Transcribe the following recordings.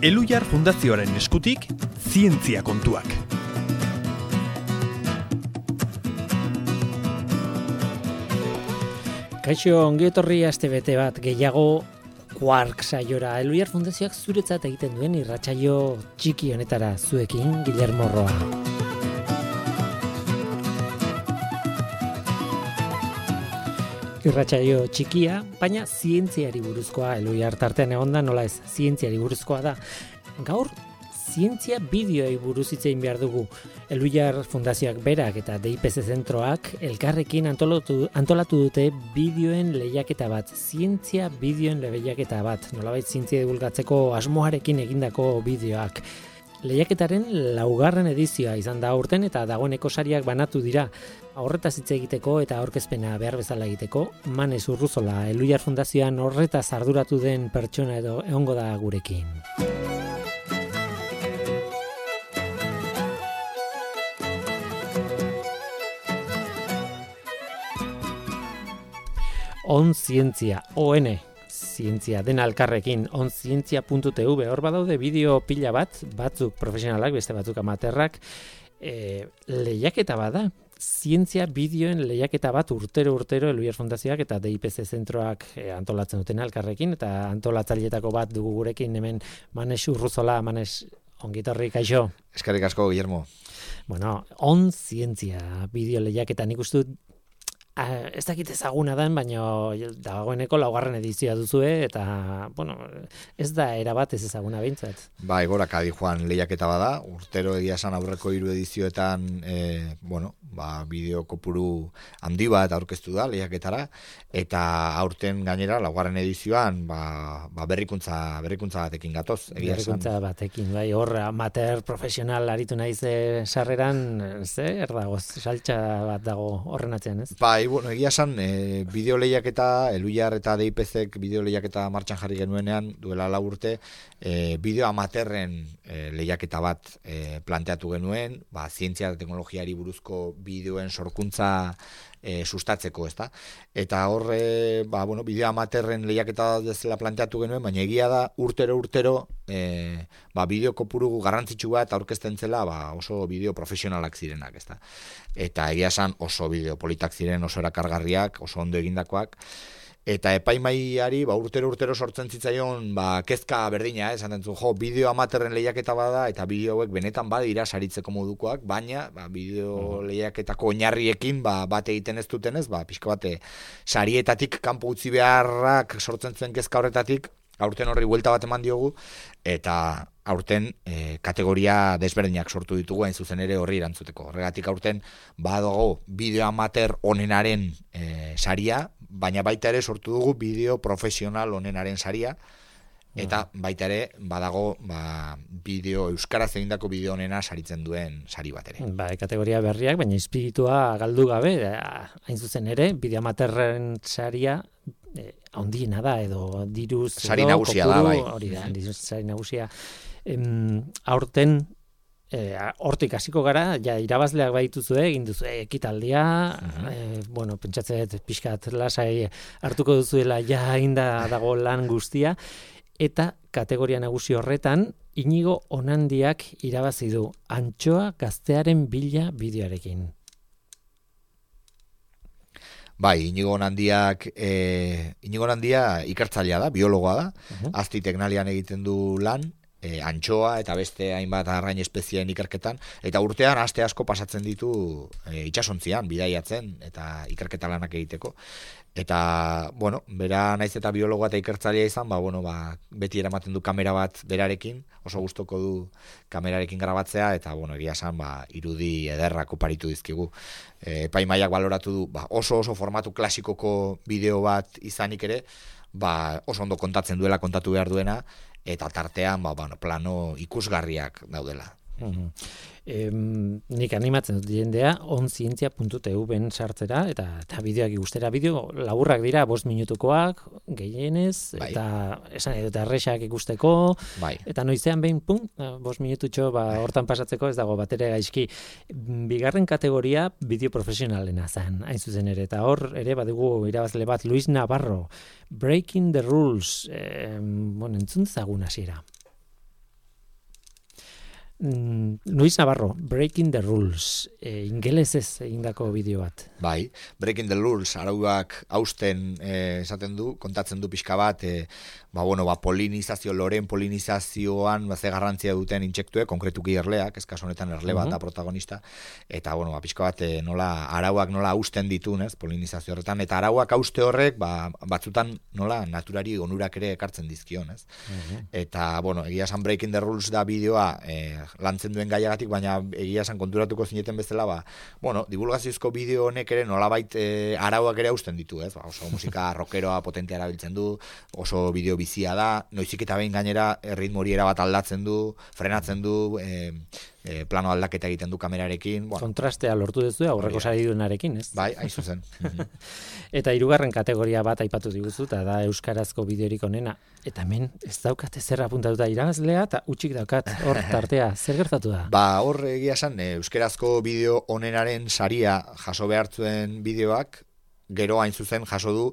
Elhuyar Fundazioaren eskutik, zientzia kontuak. Kaixo, ongi etorri astebete bat gehiago Quark saiora. Elhuyar Fundazioak zuretzat egiten duen irratsaio txiki honetara zuekin, Guillermo Roa. Irratsaio txikia, baina zientziari buruzkoa. Elhuyar tartean egonda, nola ez, zientziari buruzkoa da. Gaur, zientzia bideoei buruz hitz egin behar dugu. Elhuyar Fundazioak berak eta DIPC zentroak elkarrekin antolatu dute bideoen lehiaketa bat. Zientzia bideoen lehiaketa bat. Nolabait zientzia divulgatzeko asmoarekin egindako bideoak. Lehiaketaren 4. edizioa izan da aurten eta dagoeneko sariak banatu dira. Horretaz hitz egiteko eta aurkezpena behar bezala egiteko, Manes Urruzola, Elhuyar Fundazioan horretaz arduratu den pertsona edo egongo da gurekin. On Zientzia, ON, zientzia dena elkarrekin, onzientzia.tv, hor badaude bideo pila bat, batzuk profesionalak, beste batzuk amaterrak, lehiaketa bada, zientzia bideoen lehiaketa bat urtero Elhuyar Fundazioak eta DIPC zentroak antolatzen duten elkarrekin, eta antolatzaileetako bat dugu gurekin hemen Manes Urruzola. Manes, ongi etorri, kaixo. Eskerrik asko, Guillermo. Bueno, on zientzia bideo lehiaketa, nik uste dut ez dakit ezaguna den, baina dagoeneko 4. edizioa duzue, eta, bueno, ez da erabat ez ezaguna behintzat. Ba, egoraka di joan lehiaketa bada, urtero egia esan aurreko 3 edizioetan, bideo kopuru handi bat aurkeztu da lehiaketara, eta aurten gainera 4. edizioan, berrikuntza batekin gatoz, egia esan. Berrikuntza batekin, bai, hor amateur profesional aritu naiz sarreran, zer dago, saltxa bat dago horren atzean, ez? Bai, egia esan, bideo lehiaketa, Elhuyar eta DIPCek bideo lehiaketa martxan jarri genuenean, duela 4 urte, bideo amaterren lehiaketa bat planteatu genuen, zientzia eta teknologiari buruzko bideoen sorkuntza sustatzeko, ezta? Eta hor, bideo amaterren lehiaketa dezela planteatu genuen, baina egia da urtero bideo kopuru garrantzitsu bat aurkezten zela, oso bideo profesionalak zirenak, ezta? Eta egia esan oso bideo politak ziren, oso erakargarriak, oso ondo egindakoak. Eta epaimaiari urtero sortzen zitzaion kezka berdina, esan dentzu, bideo amaterren lehiaketa bada eta bideo hauek benetan badira saritzeko modukoak, baina bideo lehiaketako oinarriekin bat egiten ez dutenez, pixka bate sarietatik kanpo utzi beharrak sortzen zen kezka horretatik, aurten horri buelta bat eman diogu, eta aurten kategoria desberdinak sortu ditugu, hain zuzen ere horri erantzuteko. Horregatik aurten badago bideo amater onenaren saria, baina baita ere sortu dugu bideo profesional onenaren saria, eta baita ere badago bideo euskaraz egindako bideo onena saritzen duen sari bat ere. Kategoria berriak, baina espiritua galdu gabe, hain zuzen ere, bideo amaterren saria handiena da, edo diruz sari nagusia da, bai. Hori da, diruz sari nagusia. Aurten hortik hasiko gara, irabazleak baituzue, egin duzu ekitaldia, pentsatzen pixkat lasai hartuko duzuela inda dago lan guztia, eta kategoria nagusi horretan Inigo Onandiak irabazi du Antxoa gaztearen bila bideoarekin. Bai, Inigo Onandia ikertzailea da, biologoa da, azti teknalian egiten du lan, antxoa eta beste hainbat arrain espezieen ikerketan, eta urtean aste asko pasatzen ditu itsasontzian bidaiatzen eta ikerketa lanak egiteko. Eta, bera naiz eta biologoa eta ikertzailea izan, beti eramaten du kamera bat berarekin, oso gustoko du kamerarekin grabatzea, eta, egia esan, irudi ederrak oparitu dizkigu. Epaimaiak baloratu du, oso formatu klasikoko bideo bat izanik ere, oso ondo kontatzen duela, kontatu behar duena, eta tartean plano ikusgarriak daudela. Nik animatzen dut jendea onzientzia.tv sartzera eta bideoak ikustera. Bideo laburrak dira, 5 minutukoak gehienez, eta esan edo erresak ikusteko, eta noizean behin 5 minututxo hortan pasatzeko ez dago batere gaizki. Bigarren kategoria bideo profesionalena zen, hain zuzen ere, eta hor ere badugu irabazle bat, Luis Navarro, Breaking the Rules, entzun zagun hasiera. Luis Navarro, Breaking the Rules, ingelesez egindako bideo bat. Bai, Breaking the Rules, arauak hausten esaten du, kontatzen du pixka bat, polinizazio, loren polinizazioan ze garrantzia duten intsektuek, konkretuki erleak, ez kasu honetan erle bat da protagonista, eta pixka bat arauak nola hausten ditun, ez, polinizazio horretan, eta arauak hauste horrek, batzutan nola naturari onurak ere ekartzen dizkion, ez. Eta, egia esan Breaking the Rules da bideoa, lantzen duen gaiagatik, baina egia esan konturatuko zineten bezala, divulgaziozko bideo honek ere nolabait arauak ere hausten ditu, ez? Oso musika rockeroa potentea erabiltzen du, oso bideo bizia da, noizik eta behin gainera ritmo hori erabat aldatzen du, frenatzen du, plano aldaketa egiten du kamerarekin. Kontrastea lortu duzu aurreko saridunarekin, ez? Bai, hain zuzen. Eta hirugarren kategoria bat aipatu diguzu, eta da euskarazko bideorik onena. Eta hemen ez daukate zer apuntatuta irabazlea, eta utxik daukat hor tartea. Zer gertatu da? Hor egia esan, euskarazko bideo onenaren saria jaso behartzuen bideoak, gero hain zuzen jaso du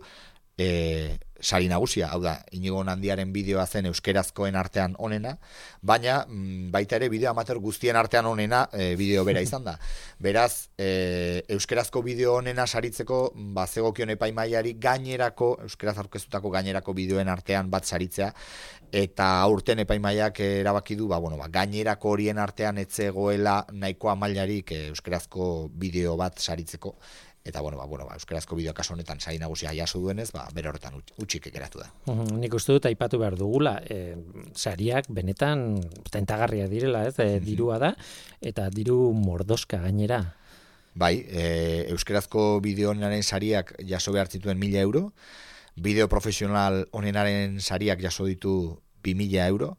sari nagusia, hau da, Inigo Nandiaren bideoa zen euskerazkoen artean onena, baina baita ere bideo amateur guztien artean onena bideo bera izan da. Beraz, euskerazko bideo onena saritzeko, zegokion epaimaiari gainerako, euskeraz aurkeztutako gainerako bideoen artean bat saritzea, eta aurten epaimaiak erabaki du, gainerako horien artean etzegoela nahikoa mailarik euskerazko bideo bat saritzeko. Eta, euskarazko bideo kaso honetan sari nagusia jaso duenez, bere horretan utxik geratu da. Nik uste dut aipatu behar dugula, sariak benetan tentagarria direla, ez? Dirua da, eta diru mordoska gainera. Bai, euskarazko bideo honenaren sariak jaso behar zituen 1.000 euro, bideo profesional honenaren sariak jaso ditu 2.000 euro,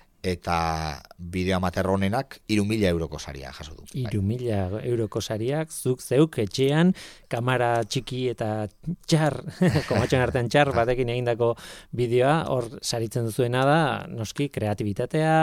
eta bideo amateur honenak 3.000 euroko saria jaso du. 3.000 euroko sariak, zuk zeuk etxean, kamera txiki eta txar, komatxoen artean txar, batekin egindako bideoa, hor saritzen duzuena da, noski, kreatibitatea,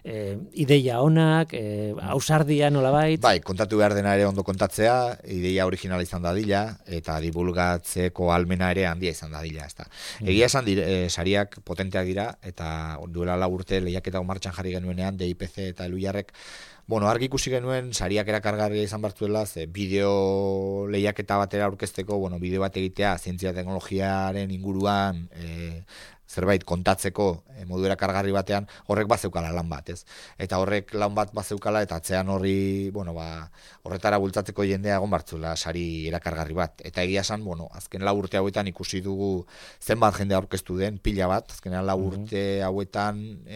ideia onak, ausardia nolabait. Bai, kontatu behar dena ere ondo kontatzea, ideia originala izan dadila, eta divulgatzeko almena ere handia izan dadila. Egia esan sariak potenteak dira, eta duela 4 urte lehiaketa martxan jarri genuenean, DIPC eta Eluiarrek, argi ikusi genuen sariak erakargarria izan bartuela, bideo lehiaketa batera aurkezteko, bideo bat egitea, zientzia teknologiaren inguruan, zerbait kontatzeko modu erakargarri batean, horrek bazeukala lan bat, ez? Eta horrek lan bat bazeukala, eta atzean horri, horretara bultzatzeko jendea egon bartzula sari erakargarri bat. Eta egia esan, azken 4 urte hauetan ikusi dugu zenbat jende aurkeztu den, pila bat, azkenean 4 urte hauetan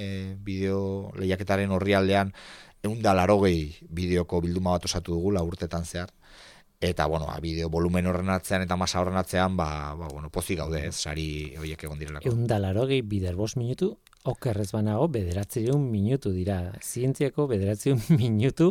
bideo lehiaketaren horri aldean 180 bideoko bilduma bat osatu dugu 4 urtetan zehar. Eta, bideo volumen horren atzean eta masa horren atzean, pozik gaude, ez, sari horiek egon direlako. 180 bider 5 minutu, okerrez banago, 900 minutu dira. Zientziako 900 minutu,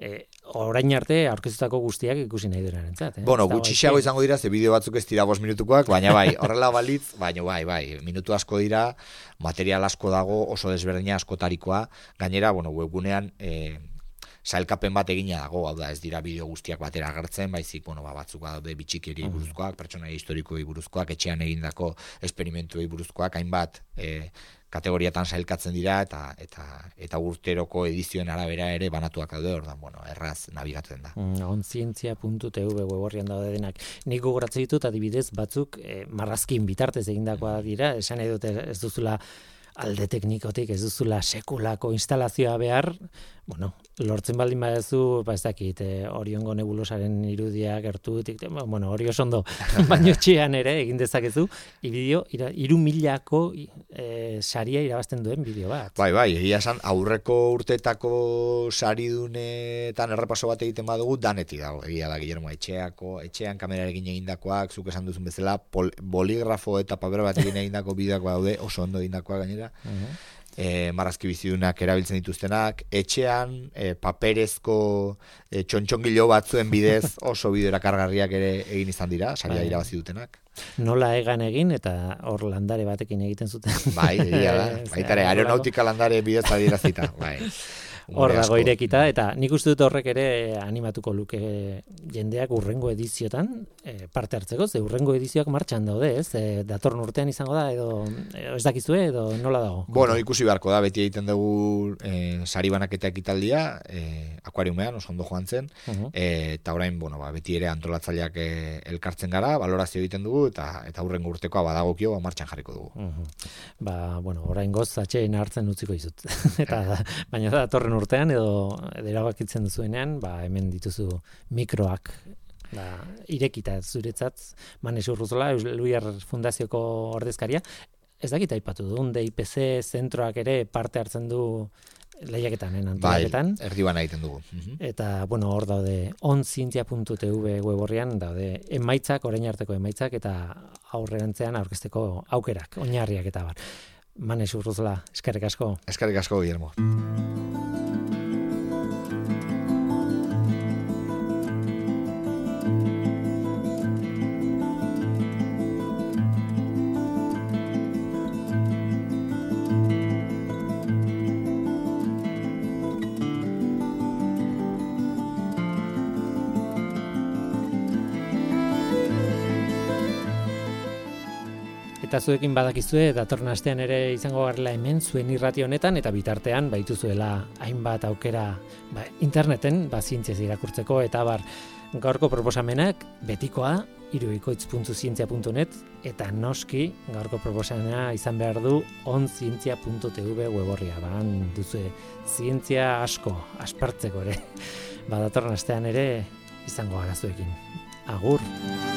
orain arte aurkeztutako guztiak ikusi nahi duenarentzat. Gutxiago izango dira, ze bideo batzuk ez dira 5 minutukoak, baina horrela balitz, baina bai, minutu asko dira, material asko dago, oso desberdina askotarikoa, gainera, webgunean, sailkapen bat egina dago, hau da, ez dira bideo guztiak batera agertzen, baizik, batzuk daude bitxikeri buruzkoak, pertsonaia historikoei buruzkoak, etxean egindako esperimentuei buruzkoak, hainbat kategoriatan sailkatzen dira, eta urteroko edizioen arabera ere banatuak daude, ordan, erraz nabigatzen da. Onzientzia.tv web horrian daude denak. Nik gogoratzen ditut, adibidez, batzuk marrazkin bitartez egindakoa dira, esan edo ez duzula alde teknikotik, ez duzula sekulako instalazioa behar, lortzen baldin badezu, ez dakit, Oriongo nebulosaren irudia gertutik, hori oso ondo, baino txian ere, egin dezakezu, bideo, 3.000ko saria irabazten duen bideo bat. Bai, egia esan, aurreko urtetako saridunetan errepaso bat egiten badugu, danetik dago, egia da, Guillermo, etxean kamerarekin egindakoak, zuk esan duzun bezala, boligrafo eta paper batekin egindako bideoak daude, oso ondo egindakoak gainera, marrazki bizidunak erabiltzen dituztenak, etxean paperezko txontxongilo batzuen bidez oso bideo erakargarriak ere egin izan dira, saria irabazi dutenak. Nola egan egin eta hor landare batekin egiten zuten. Bai, egia da. Baita ere, aeronautika landare bidez adierazita. Bai. Hor dago irekita, eta nik uste dut horrek ere animatuko luke jendeak urrengo ediziotan parte hartzeko, ze urrengo edizioak martxan daude, ez? Datorren urtean izango da, edo ez dakizue, edo nola dago? Bueno, ikusi beharko da, beti egiten dugu sari banaketa ekitaldia, akuariumean, oso ondo joan zen, eta orain, bueno, beti ere antolatzaileak elkartzen gara, balorazio egiten dugu, eta urrengo urtekoa badagokio, martxan jarriko dugu. Bueno, orain goz, atxeen hartzen utziko izut. Eta, baina datorren urtean edo erabakitzen duzuenean, hemen dituzu mikroak irekita zuretzat, Manes Urruzola, Luiar Fundazioko ordezkaria. Ez dakit aipatu duen, DIPC zentroak ere parte hartzen du lehiaketan, antolaketan. Bai, erdibana egiten dugu. Eta, bueno, hor daude onzientzia.tv web horrian, daude emaitzak, orain arteko emaitzak, eta aurrerantzean aurkezteko aukerak, oinarriak eta bar. Manes Urruzola, eskerrik asko. Eskerrik asko, Guillermo. Eta zuekin badakizue, datorren astean ere izango garela hemen zuen irrati honetan, eta bitartean baituzuela hainbat aukera interneten zientziaz irakurtzeko, eta gaurko proposamenak betikoa irubikoitz.zientzia.net, eta noski gaurko proposamena izan behar du onzientzia.tv web horria, duzue zientzia asko aspertzeko ere. Datorren astean ere izango gara zuekin. Agur!